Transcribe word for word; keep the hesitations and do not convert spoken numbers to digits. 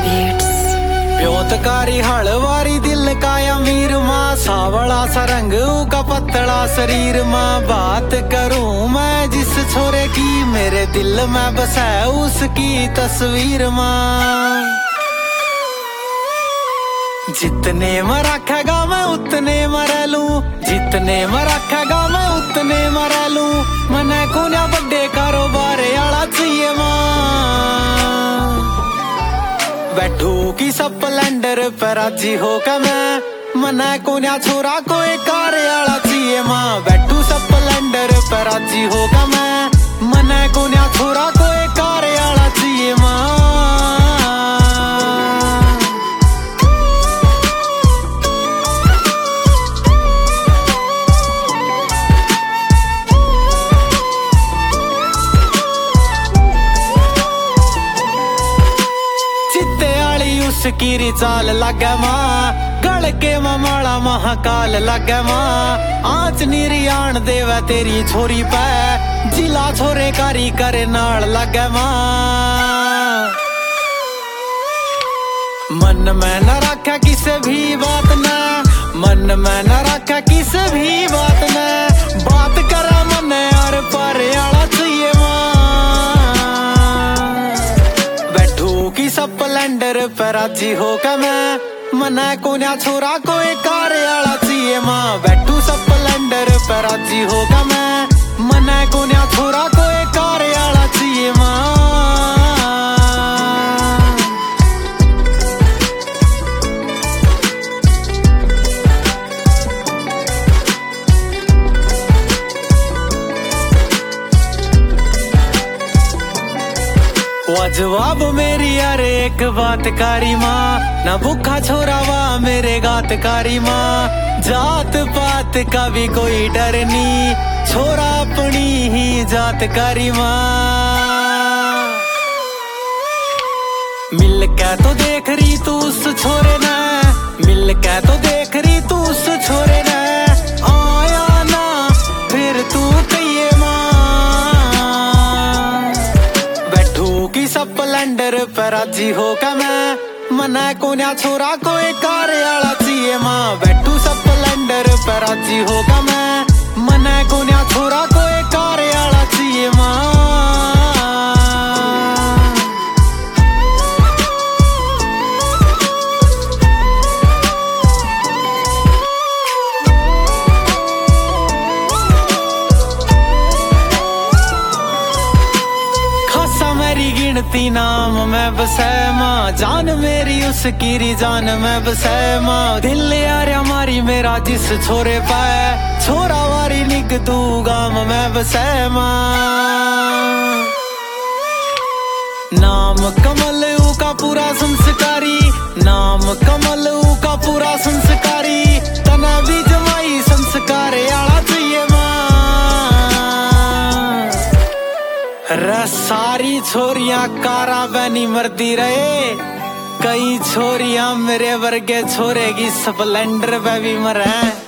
प्योतकारी हलवारी दिल का अमीर माँ, सावला सा रंग का पतला शरीर माँ। बात करूं मैं जिस छोरे की, मेरे दिल में बस है उसकी तस्वीर माँ। जितने में रखेगा मैं उतने में रह लूं, जितने में रखेगा मैं उतने में रह लूं। मने को ना बड़े कारोबार आला चाहिए माँ। बैठू की स्प्लेंडर पर राजी होकर मैं, मने को ना छोरा कोई कार आला चाहिए माँ। बैठू स्प्लेंडर पर राजी होकर मैं, मने को ना छोरा कोई कार आला चाहिए माँ। उसकी चाल लगे माँ, गल के माला महाकाल लगे माँ। आँच निरियान देवे तेरी छोरी पे, जिला छोरे कारी करे नाल लगे माँ। मन में न रखा किसे भी बात न, मन में न रखा किसे भी बात न। बात करा मन यार पर आला चाहिए माँ। की स्प्लेंडर पर राजी होकर मैं, मने को ना छोरा कोई कार आला चाहिए माँ। बैठू स्प्लेंडर पर राजी होकर मैं, मने को ना छोरा कोई कार आला चाहिए माँ। जवाब मेरी यार एक बात कारी माँ, ना भूखा छोरा वा मेरे गात कारी माँ। जात पात का भी कोई डर नहीं, छोरा अपनी ही जात कारी माँ। मिल के तो देख रही तू उस छोरे ने, मिल के तो देख रही तू उस छोरे ने। आया ना फिर तू कहिए माँ। की स्प्लेंडर पर राजी होकर मैं, मने को ना छोरा कोई कार आला चाहिए माँ। बैठू स्प्लेंडर पर राजी होकर मैं, मने को ना छोरा कोई कार आला चाहिए माँ। गिनती नाम में बसे माँ, जान मेरी उसकी री जान में बसे माँ। दिल यार हमारी मेरा जिस छोरे पाए, छोरा वारी निक तू गाम में बसे माँ। नाम कमल ऊ का पूरा संस्कारी, नाम कमल ऊ का पूरा संस्कारी। तना भी जमाई संस्कार आला चाहिए माँ। रे सारी छोरियां कारा बनी मरती रहे, कई छोरियां मेरे वर्गे छोरे की स्प्लेंडर पे भी मरे।